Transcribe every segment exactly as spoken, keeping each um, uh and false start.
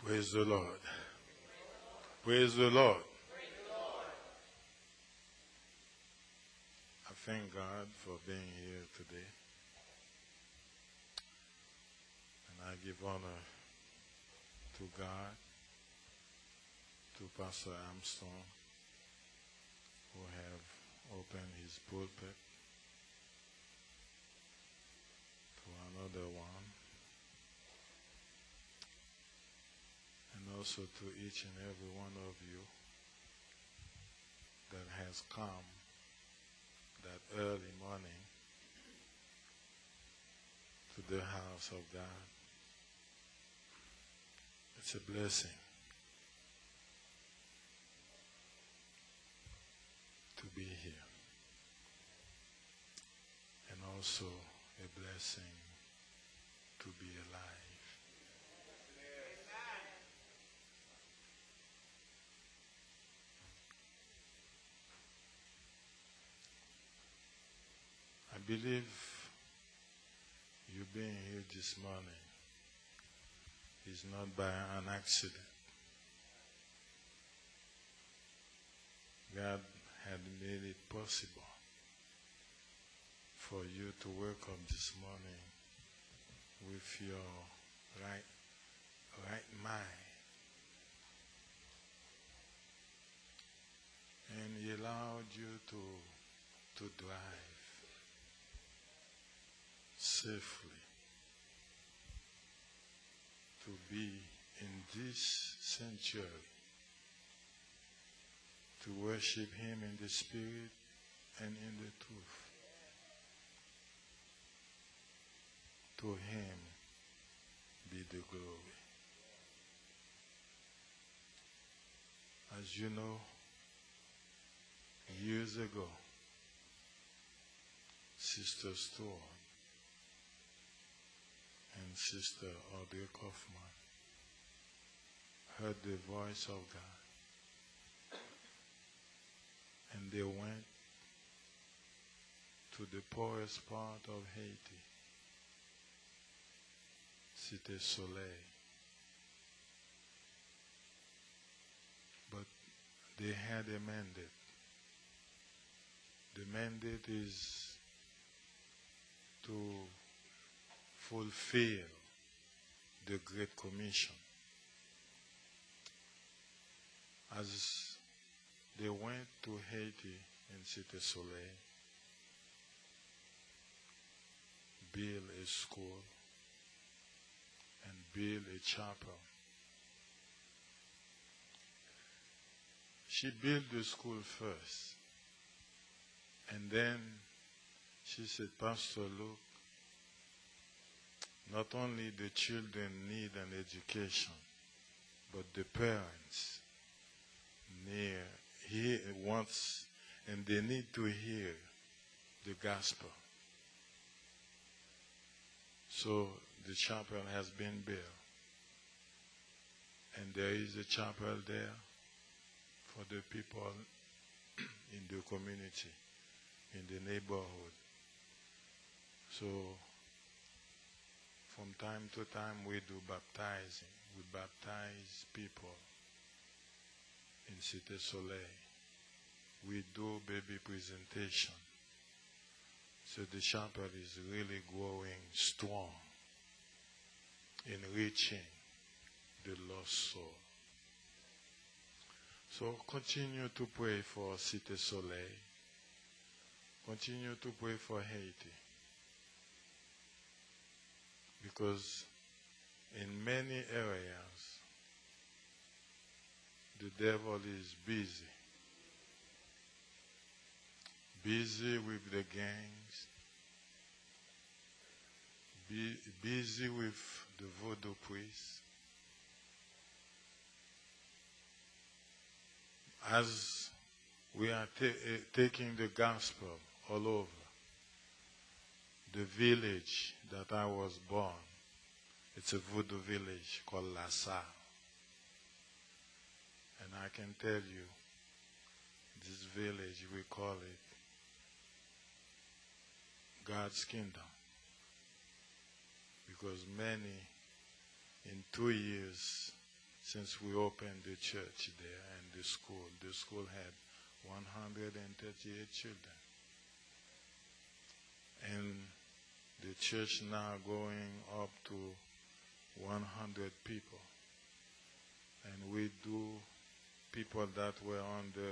Praise the Lord. Praise the Lord. I thank God for being here today. And I give honor to God, to Pastor Armstrong, who have opened his pulpit, to another one, and also to each and every one of you that has come that early morning to the house of God. It's a blessing to be here, and also a blessing to be alive. I believe you being here this morning is not by an accident. God had made it possible for you to wake up this morning with your right, right mind. And He allowed you to, to drive safely, to be in this sanctuary, to worship Him in the Spirit and in the truth. To Him be the glory. As you know, years ago, Sister Stewart and Sister Audrey Kaufman heard the voice of God, and they went to the poorest part of Haiti, Cité Soleil. But they had a mandate. The mandate is to fulfill the Great Commission. As they went to Haiti in Cité Soleil, build a school and build a chapel. She built the school first, and then she said, Pastor, look, not only the children need an education, but the parents near he wants, and they need to hear the gospel. So the chapel has been built, and there is a chapel there for the people in the community, in the neighborhood. So from time to time we do baptizing. We baptize people in Cité Soleil. We do baby presentation. So the chapel is really growing strong in reaching the lost soul. So continue to pray for Cité Soleil. Continue to pray for Haiti. Because in many areas, the devil is busy. Busy with the gangs. Be, busy with the voodoo priests. As we are ta uh, taking the gospel all over, the village that I was born, it's a voodoo village called La Salle. And I can tell you, this village, we call it God's kingdom. Because many, in two years since we opened the church there and the school. The school had one hundred thirty-eight children. And the church now going up to one hundred people. And we do people that were on the,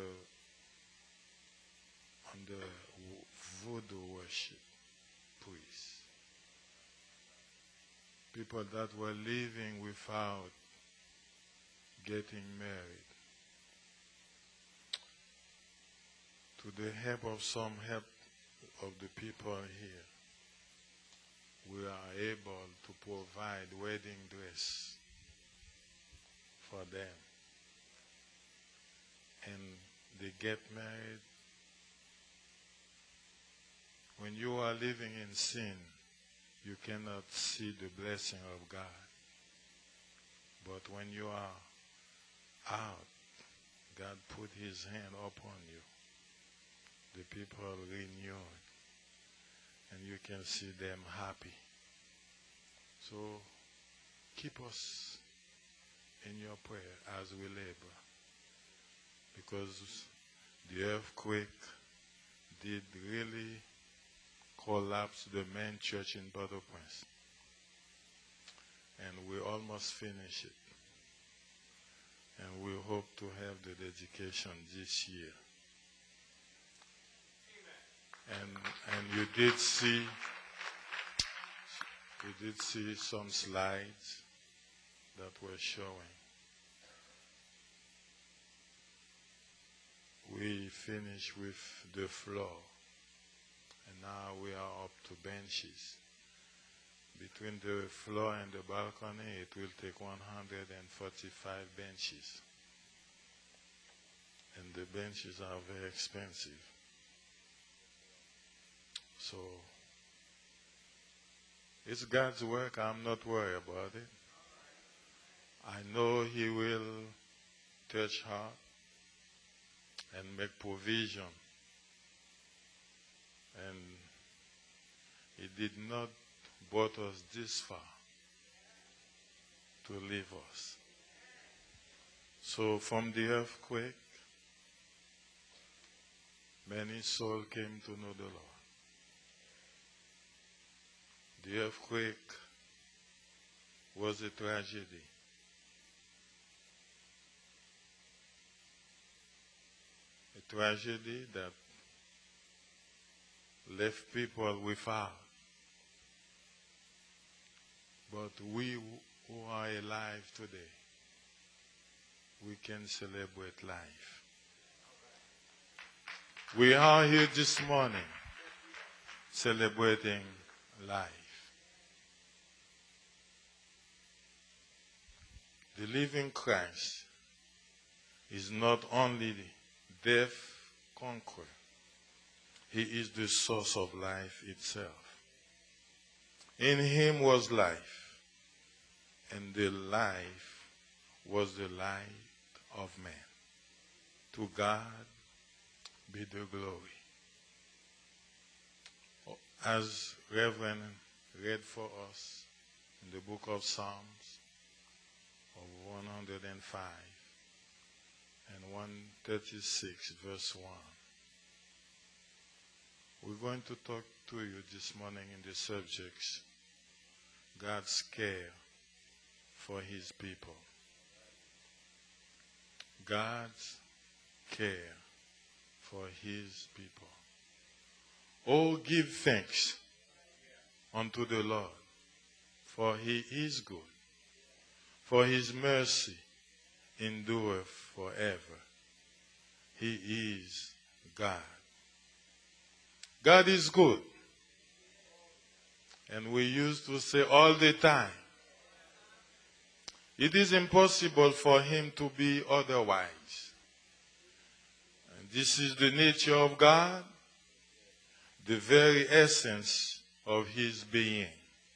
on the voodoo worship, priests. People that were living without getting married. To the help of some help of the people here, we are able to provide wedding dress for them. And they get married. When you are living in sin, you cannot see the blessing of God. But when you are out, God put his hand upon you. The people renewed. And you can see them happy. So keep us in your prayer as we labor. Because the earthquake did really collapse the main church in Port-au-Prince. And we almost finished it. And we hope to have the dedication this year. And and you did see you did see some slides that were showing. We finished with the floor, and now we are up to benches. Between the floor and the balcony, it will take one hundred forty-five benches. And the benches are very expensive. So, it's God's work. I'm not worried about it. I know he will touch heart and make provision. And he did not brought us this far to leave us. So from the earthquake, many souls came to know the Lord. The earthquake was a tragedy. A tragedy that left people without. But we who are alive today, we can celebrate life. We are here this morning celebrating life. The living Christ is not only the death conqueror, he is the source of life itself. In him was life, and the life was the light of man. To God be the glory. As Reverend read for us in the book of Psalms of one hundred five and one thirty-six verse one, we're going to talk to you this morning in the subjects God's care for his people. God's care for his people. Oh, give thanks unto the Lord, for he is good, for his mercy endureth forever. He is God. God is good. And we used to say all the time, it is impossible for him to be otherwise. And this is the nature of God, the very essence of his being.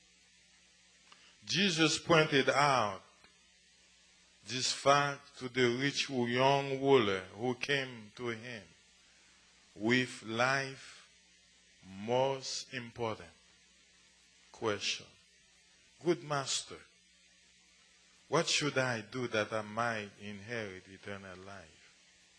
Jesus pointed out this fact to the rich young ruler who came to him with life most important question. Good master, What should I do that I might inherit eternal life?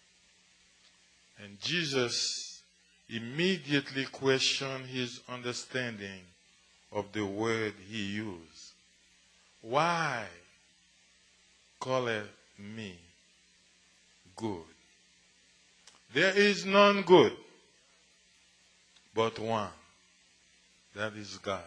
And Jesus immediately questioned his understanding of the word he used. Why calleth me good? There is none good but one, that is God.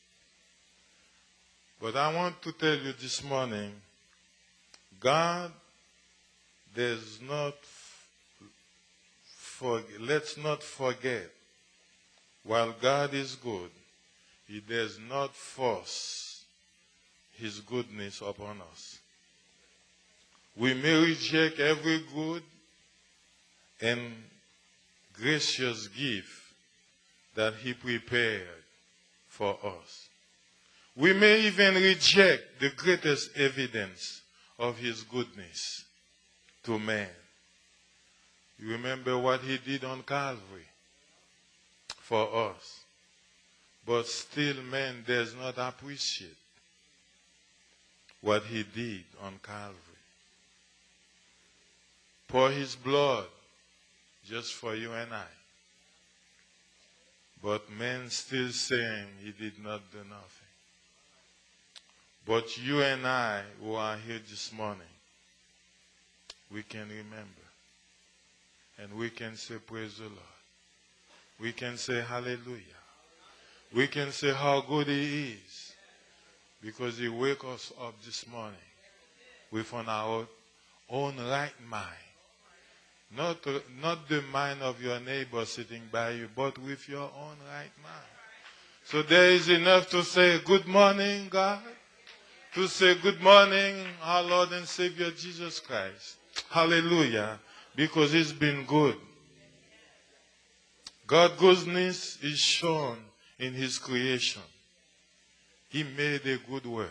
But I want to tell you this morning, God does not, forget, let's not forget, while God is good, he does not force his goodness upon us. We may reject every good and gracious gift that he prepared for us. We may even reject the greatest evidence of his goodness to man. You remember what he did on Calvary for us. But still man does not appreciate what he did on Calvary. Pour his blood just for you and I. But men still saying he did not do nothing. But you and I who are here this morning, we can remember. And we can say, praise the Lord. We can say, hallelujah. We can say how good he is. Because he woke us up this morning with on our own right mind. Not, not the mind of your neighbor sitting by you, but with your own right mind. So there is enough to say, good morning, God. To say, good morning, our Lord and Savior Jesus Christ. Hallelujah. Because he's been good. God's goodness is shown in his creation. He made a good world.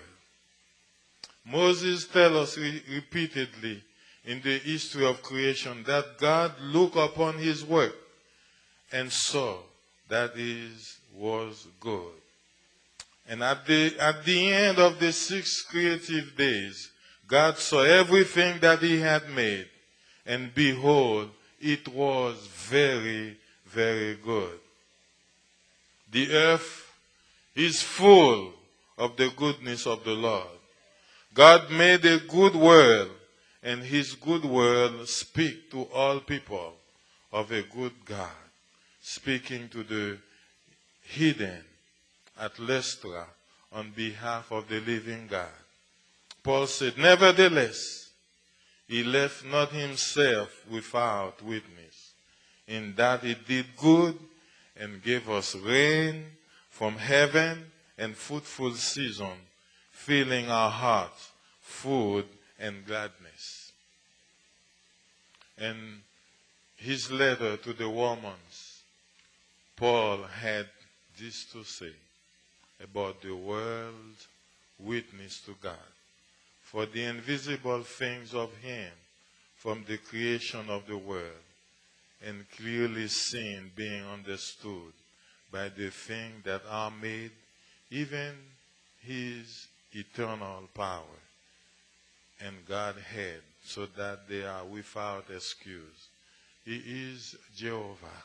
Moses tells us re- repeatedly in the history of creation that God looked upon his work and saw that it was good. And at the, at the end of the six creative days, God saw everything that he had made, and behold, it was very, very good. The earth is full of the goodness of the Lord. God made a good world, and his good word speak to all people of a good God, speaking to the hidden at Lystra on behalf of the living God. Paul said, nevertheless, he left not himself without witness, in that he did good and gave us rain from heaven and fruitful season, filling our hearts, food and gladness. And his letter to the Romans, Paul had this to say about the world's witness to God. For the invisible things of him from the creation of the world, and clearly seen being understood by the things that are made, even his eternal power and Godhead, so that they are without excuse. He is Jehovah.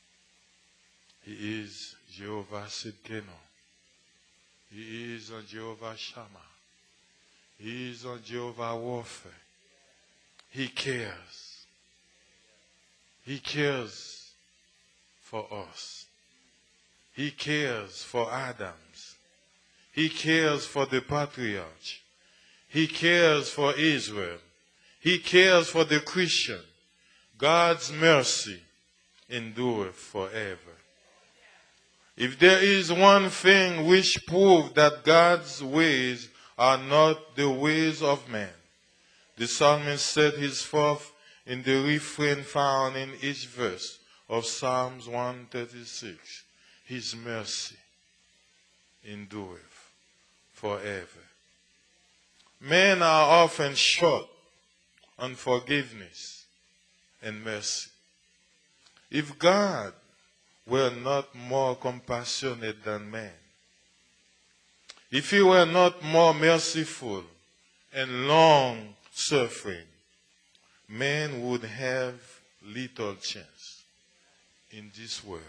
He is Jehovah Sidkenu. He is on Jehovah Shammah. He is on Jehovah Warfare. He cares. He cares for us. He cares for Adams. He cares for the patriarch. He cares for Israel. He cares for the Christian. God's mercy endureth forever. If there is one thing which proves that God's ways are not the ways of man, the psalmist set his forth in the refrain found in each verse of Psalms one thirty-six. His mercy endureth forever. Men are often short on forgiveness and mercy. If God were not more compassionate than man, if he were not more merciful and long suffering, man would have little chance in this world,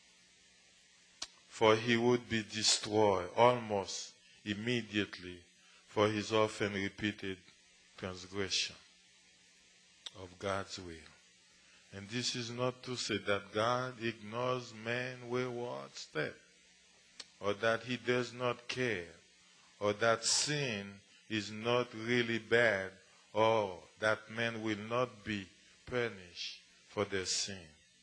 for he would be destroyed almost immediately for his often repeated transgression of God's will. And this is not to say that God ignores man's wayward step, or that he does not care, or that sin is not really bad, or that man will not be punished for their sin.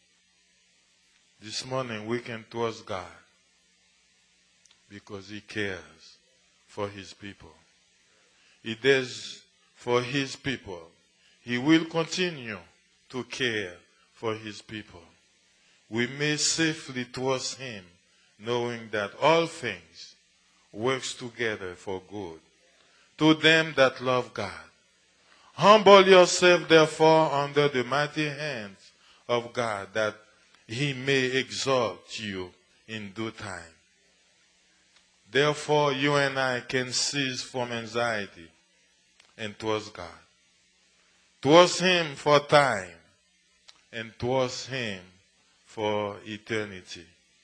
This morning we can trust God because he cares for his people. He does for his people. He will continue to care for his people. We may safely trust him, knowing that all things work together for good to them that love God. Humble yourself, therefore, under the mighty hands of God, that he may exalt you in due time. Therefore, you and I can cease from anxiety and trust God. Trust him for time and trust him for eternity.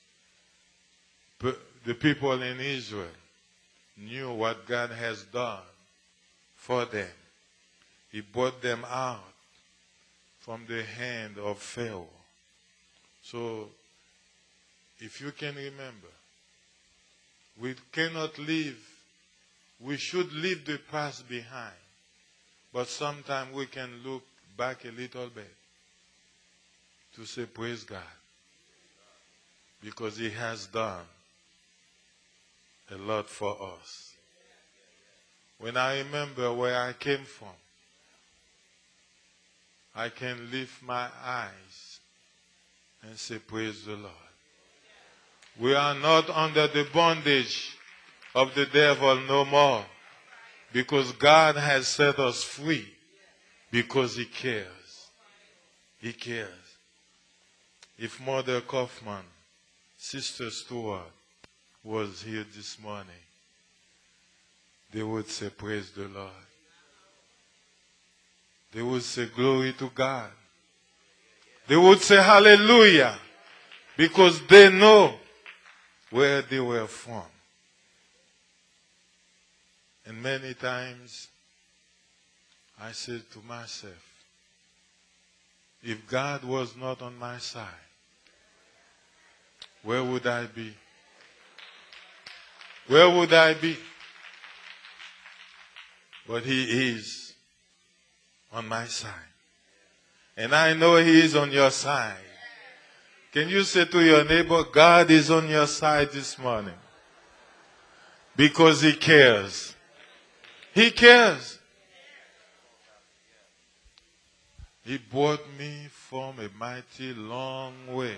The people in Israel knew what God has done for them. He brought them out from the hand of Pharaoh. So, if you can remember, we cannot live, we should leave the past behind. But sometimes we can look back a little bit to say, praise God, because he has done a lot for us. When I remember where I came from, I can lift my eyes and say, praise the Lord. We are not under the bondage of the devil no more, because God has set us free, because he cares. He cares. If Mother Kaufman, Sister Stewart, was here this morning, they would say, praise the Lord. They would say, glory to God. They would say, hallelujah, because they know where they were from. And many times I said to myself, if God was not on my side, where would I be? Where would I be? But he is on my side. And I know he is on your side. Can you say to your neighbor, God is on your side this morning? Because he cares. He cares. He brought me from a mighty long ways.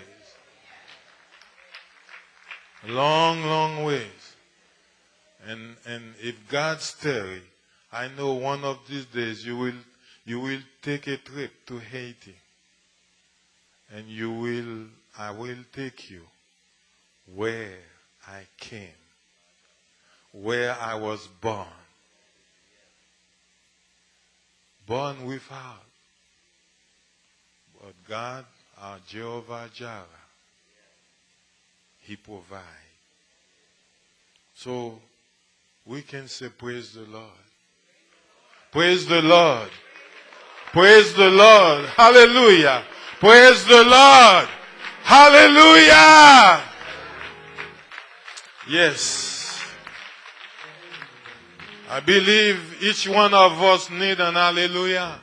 Long, long ways. And and if God's tarry, I know one of these days you will you will take a trip to Haiti. And you will I will take you where I came, where I was born. Born without. But God, our Jehovah Jireh, he provides. So we can say, praise the Lord. Praise the Lord. Praise the Lord. Hallelujah. Praise the Lord. Hallelujah. Yes. I believe each one of us need an hallelujah.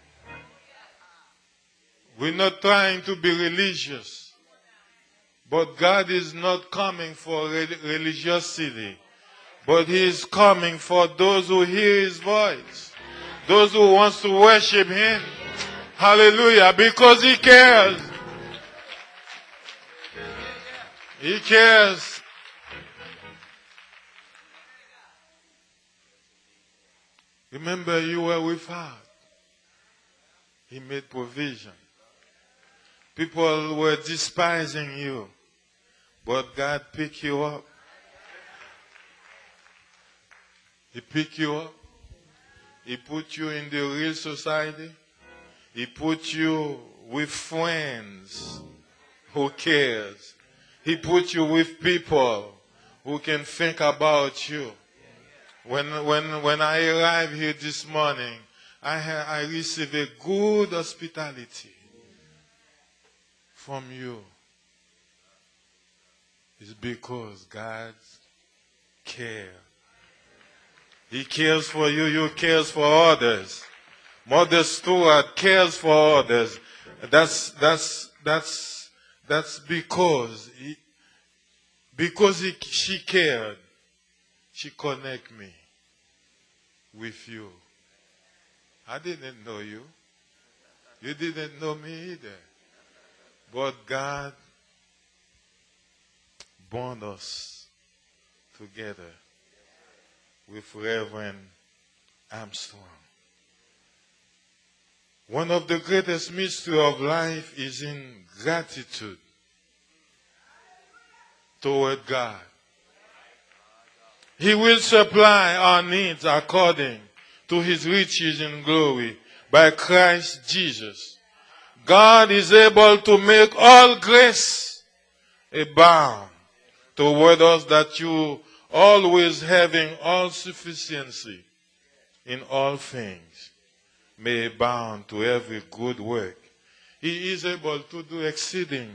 We're not trying to be religious. But God is not coming for religiosity. But he is coming for those who hear his voice. Those who want to worship him. Hallelujah. Because he cares. He cares. Remember, you were without. He made provision. People were despising you. But God picked you up. He picked you up. He put you in the real society. He put you with friends who cares. He put you with people who can think about you. When, when, when I arrived here this morning, I, ha- I received a good hospitality from you. It's because God cares. He cares for you, you cares for others. Mother Stewart cares for others. That's, that's, that's, that's because, he, because he, she cared. She connect me with you. I didn't know you. You didn't know me either. But God bond us together with Reverend Armstrong. One of the greatest mysteries of life is in gratitude toward God. He will supply our needs according to his riches in glory by Christ Jesus. God is able to make all grace abound toward us, that you always having all sufficiency in all things may abound to every good work. He is able to do exceeding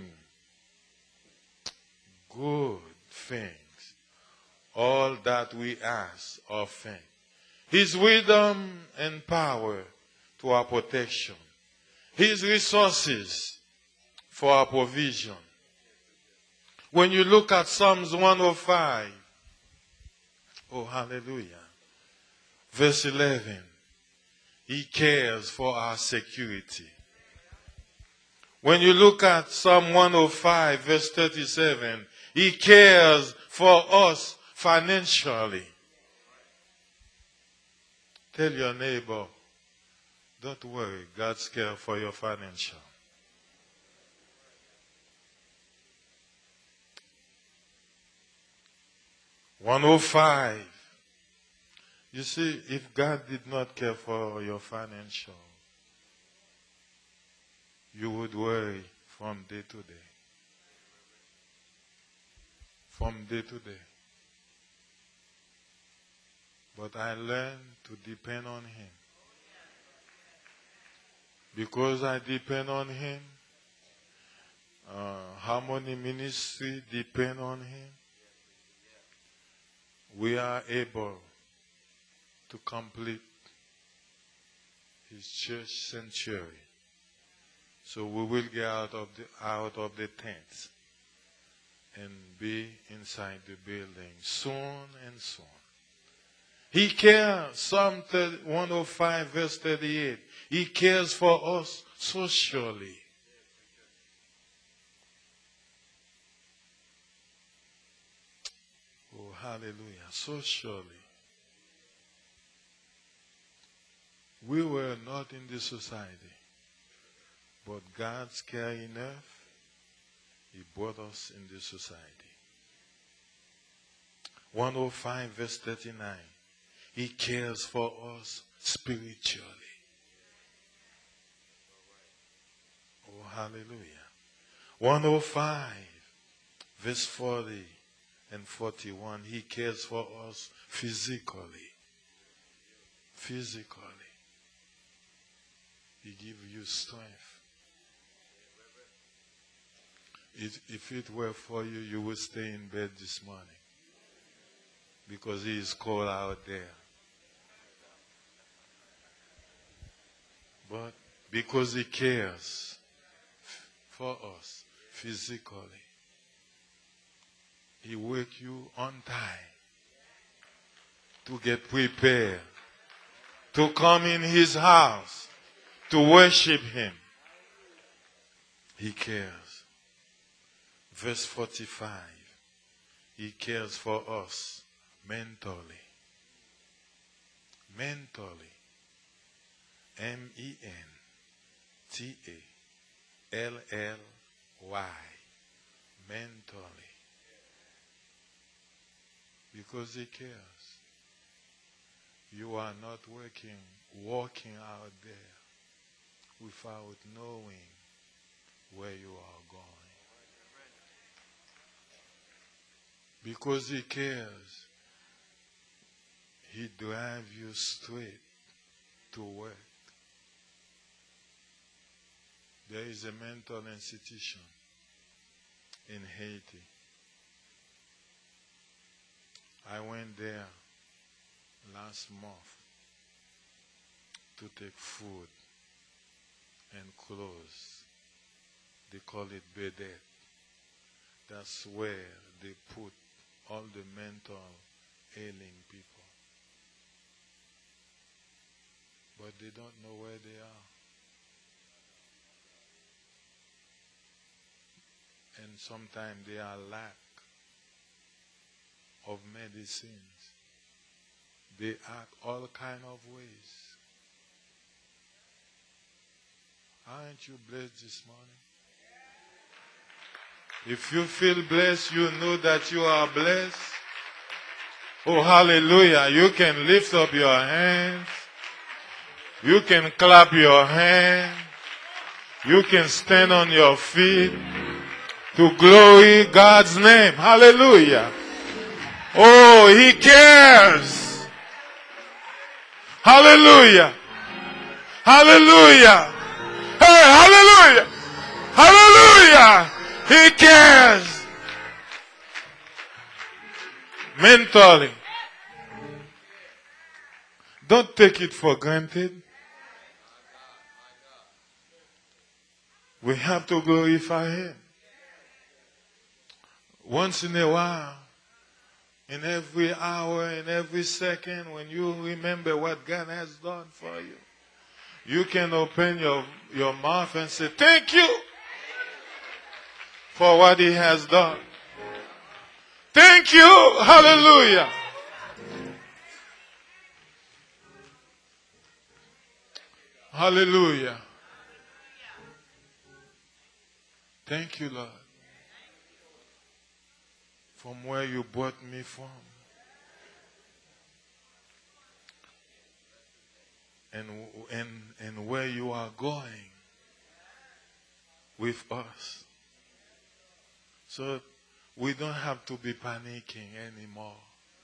good things, all that we ask or think. His wisdom and power to our protection. His resources for our provision. When you look at Psalms one oh five, oh hallelujah, verse eleven, he cares for our security. When you look at Psalm one oh five, verse thirty-seven, he cares for us financially. Tell your neighbor, don't worry, God's care for your financial. one oh five. You see, if God did not care for your financial, you would worry from day to day. From day to day. But I learned to depend on him. Because I depend on him, uh, Harmony Ministry depend on him, we are able to complete his church sanctuary. So we will get out of the, out of the tent and be inside the building soon and soon. He cares, Psalm one oh five verse thirty-eight, he cares for us socially. Oh, hallelujah, socially. We were not in this society, but God's care enough, he brought us in this society. one oh five verse thirty-nine, he cares for us spiritually. Oh, hallelujah. one oh five verse forty and forty-one, he cares for us physically. Physically. He gives you strength. If, if it were for you, you would stay in bed this morning. Because he is cold out there. But because he cares for us physically, he wake you on time to get prepared, to come in his house, to worship him. He cares. Verse forty-five, he cares for us mentally. Mentally. M E N T A L L Y. Mentally. Because he cares. You are not working, walking out there without knowing where you are going. Because he cares, he drives you straight to work. There is a mental institution in Haiti. I went there last month to take food and clothes. They call it Bedet. That's where they put all the mental ailing people. But they don't know where they are. And sometimes they are lack of medicines. They act all kind of ways. Aren't you blessed this morning? If you feel blessed, you know that you are blessed. Oh, hallelujah. You can lift up your hands. You can clap your hands. You can stand on your feet to glory God's name. Hallelujah. Oh, he cares. Hallelujah. Hallelujah. Hey, hallelujah. Hallelujah. He cares. Mentally. Don't take it for granted. We have to glorify him. Once in a while, in every hour, in every second, when you remember what God has done for you, you can open your, your mouth and say, thank you for what he has done. Thank you. Hallelujah. Hallelujah. Thank you, Lord, from where you brought me from. And, and, and where you are going with us. So we don't have to be panicking anymore.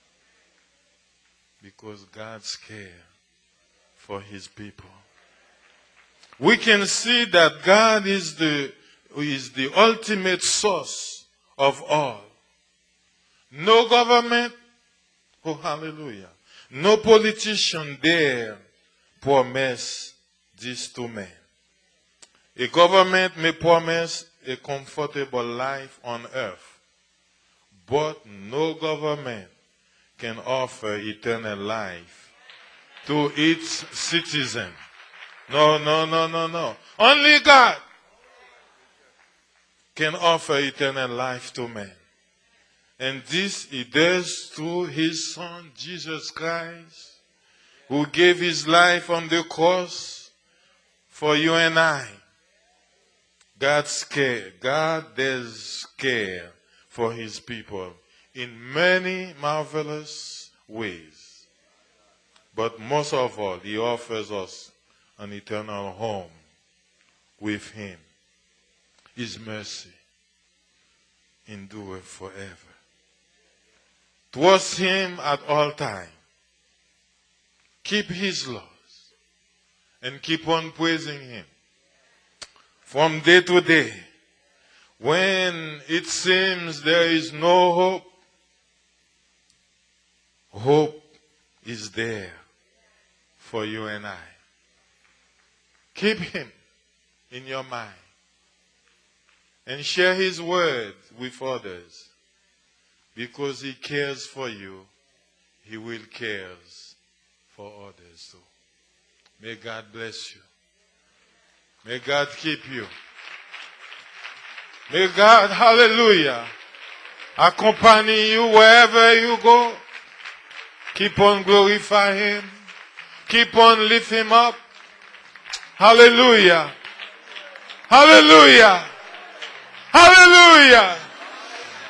Because God's care for his people. We can see that God is the, is the ultimate source of all. No government, oh hallelujah, no politician dare promise this to men. A government may promise a comfortable life on earth, but no government can offer eternal life to its citizen. No, no, no, no, no. Only God can offer eternal life to men. And this he does through his Son, Jesus Christ, who gave his life on the cross for you and I. God's care, God does care for his people in many marvelous ways. But most of all, he offers us an eternal home with him. His mercy endureth forever. Trust him at all times. Keep his laws and keep on praising him. From day to day, when it seems there is no hope, hope is there for you and I. Keep him in your mind and share his word with others. Because he cares for you, he will care for others too. May God bless you. May God keep you. May God, hallelujah, accompany you wherever you go. Keep on glorifying him. Keep on lifting him up. Hallelujah. Hallelujah. Hallelujah.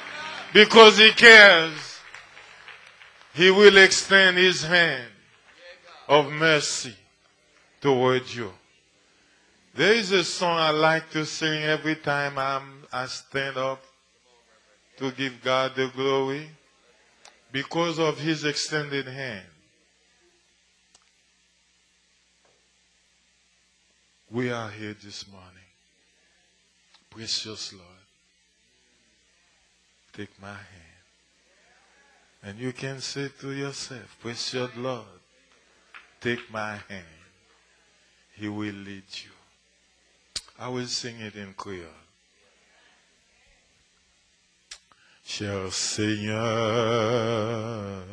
Because he cares, he will extend his hand of mercy toward you. There is a song I like to sing every time I'm, I stand up to give God the glory because of his extended hand. We are here this morning. Precious Lord, take my hand. And you can say to yourself, precious Lord, take my hand. He will lead you. I will sing it in Creole. Cher Seigneur,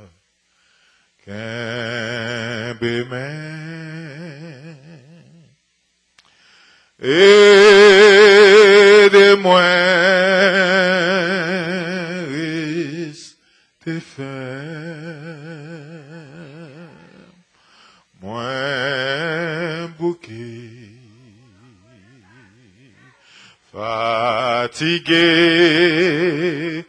qu'aimez-moi aide-moi rester ferme, moins bouquet, fatigué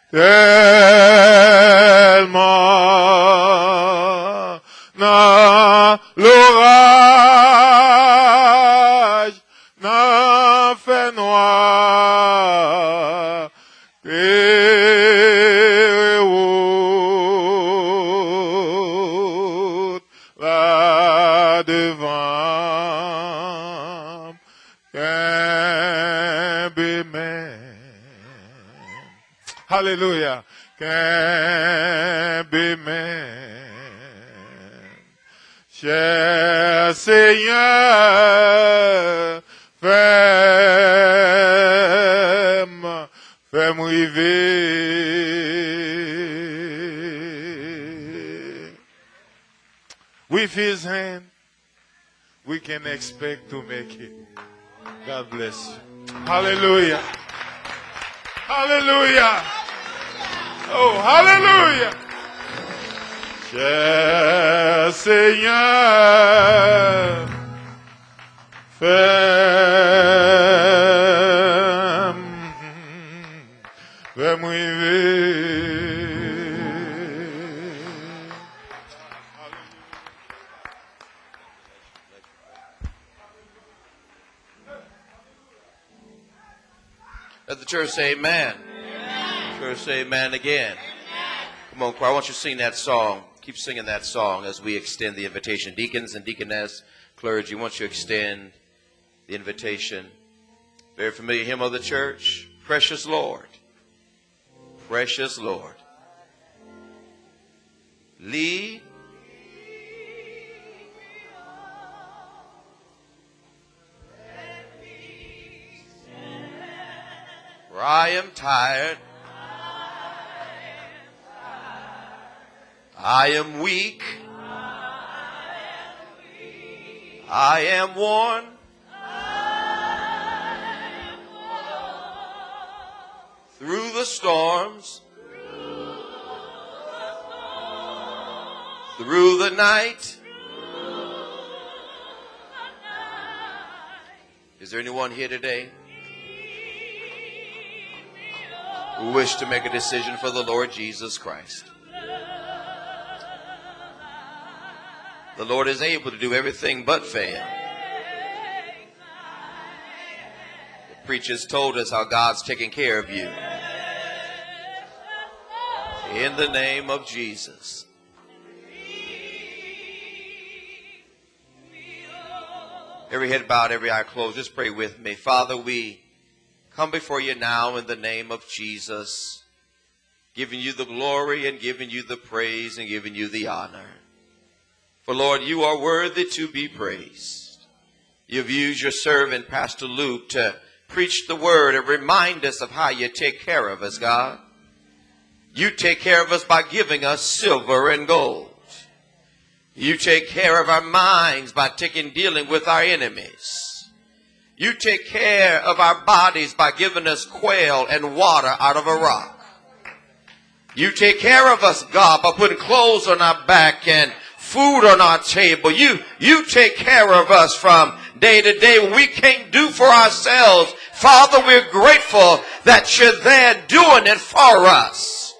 tellement dans l'orage, dans fait noir, et haute là devant, qu'un bémé. Hallelujah. Qu'un bémé. Cher Seigneur, fais-moi, fais-moi rêver. With his hand, we can expect to make it. God bless you. Hallelujah. Hallelujah. Oh, hallelujah. Cher Seigneur, fais-moi, fais-moi vivre. Let the church say amen. Amen. Church say amen again. Amen. Come on, choir. I want you to sing that song. Keep singing that song as we extend the invitation. Deacons and deaconess, clergy, I want you to extend the invitation. Very familiar hymn of the church. Precious Lord. Precious Lord. Lead. For I am tired. I am weak. I am worn. Through the storms. Through the night. Is there anyone here today who wish to make a decision for the Lord Jesus Christ? The Lord is able to do everything but fail. The preachers told us how God's taking care of you. In the name of Jesus. Every head bowed, every eye closed. Just pray with me. Father, we come before you now in the name of Jesus, giving you the glory and giving you the praise and giving you the honor. For, Lord, you are worthy to be praised. You've used your servant, Pastor Luke, to preach the word and remind us of how you take care of us, God. You take care of us by giving us silver and gold. You take care of our minds by taking dealing with our enemies. You take care of our bodies by giving us quail and water out of a rock. You take care of us, God, by putting clothes on our back and food on our table. You, you take care of us from day to day when we can't do for ourselves. Father, we're grateful that you're there doing it for us.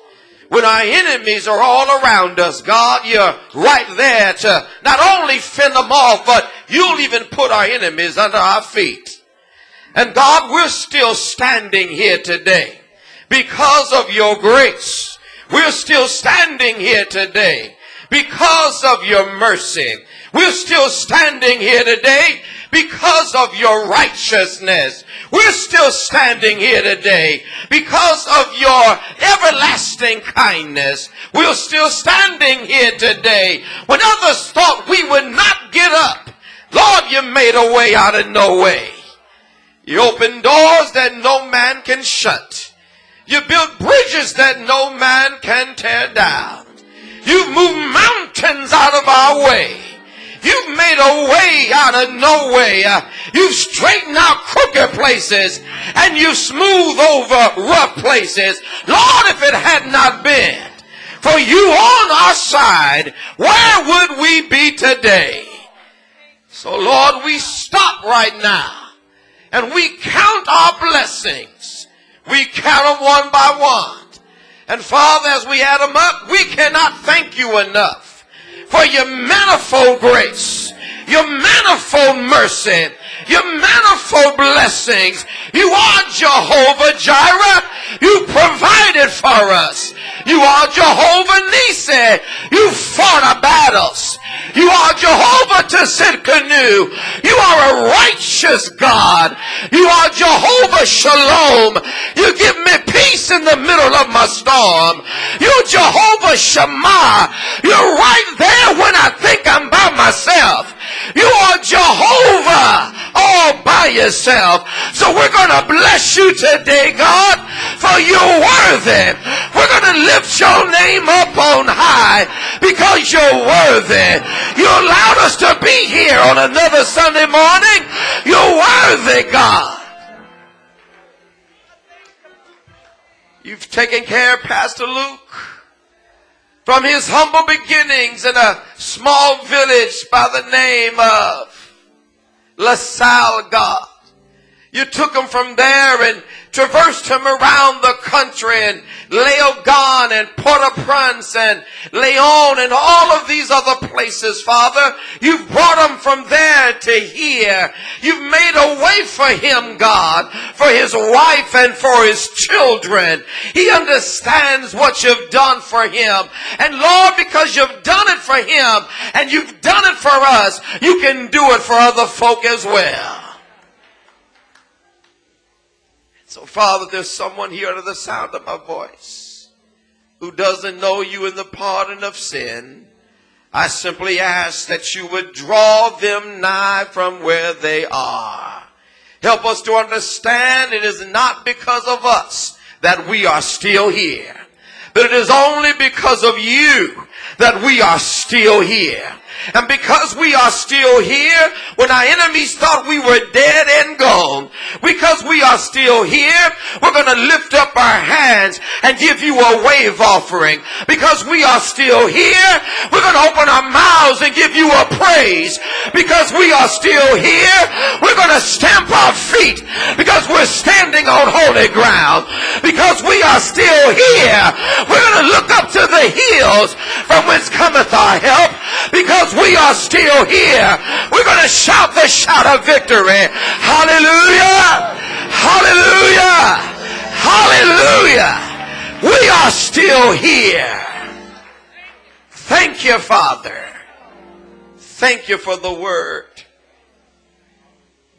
When our enemies are all around us, God, you're right there to not only fend them off, but you'll even put our enemies under our feet. And God, we're still standing here today because of your grace. We're still standing here today because of your mercy. We're still standing here today because of your righteousness. We're still standing here today because of your everlasting kindness. We're still standing here today when others thought we would not get up. Lord, you made a way out of no way. You opened doors that no man can shut. You built bridges that no man can tear down. You've moved mountains out of our way. You've made a way out of no way. Uh, you've straightened out crooked places and you smooth over rough places. Lord, if it had not been for you on our side, where would we be today? So Lord, we stop right now and we count our blessings. We count them one by one. And Father, as we add them up, we cannot thank you enough for your manifold grace, your manifold mercy, your manifold blessings. You are Jehovah Jireh. You provided for us. You are Jehovah Nissi. You fought our battles. You are Jehovah Tsidkenu. You are a righteous God. You are Jehovah Shalom. You give me peace in the middle of my storm. You're Jehovah Shammah. You're right there when I think I'm by myself. You are Jehovah all by yourself. So we're going to bless you today, God, for you're worthy. We're going to lift your name up on high because you're worthy. You allowed us to be here on another Sunday morning. You're worthy, God. You've taken care of Pastor Luke from his humble beginnings in a small village by the name of LaSalle, God. You took him from there and traversed him around the country and Leogane and Port-au-Prince and Leon and all of these other places, Father. You've brought him from there to here. You've made a way for him, God, for his wife and for his children. He understands what you've done for him. And Lord, because you've done it for him and you've done it for us, you can do it for other folk as well. So, Father, there's someone here under the sound of my voice who doesn't know you in the pardon of sin. I simply ask that you would draw them nigh from where they are. Help us to understand it is not because of us that we are still here, but it is only because of you that we are still here. And because we are still here, when our enemies thought we were dead and gone, because we are still here, we're going to lift up our hands and give you a wave offering. Because we are still here, we're going to open our mouths and give you a praise. Because we are still here, we're going to stamp our feet because we're standing on holy ground. Because we are still here, we're going to look up to the hills from whence cometh our help. Because we are still here, we're going to shout the shout of victory. Hallelujah! Hallelujah! Hallelujah! We are still here. Thank you, Father. Thank you for the word.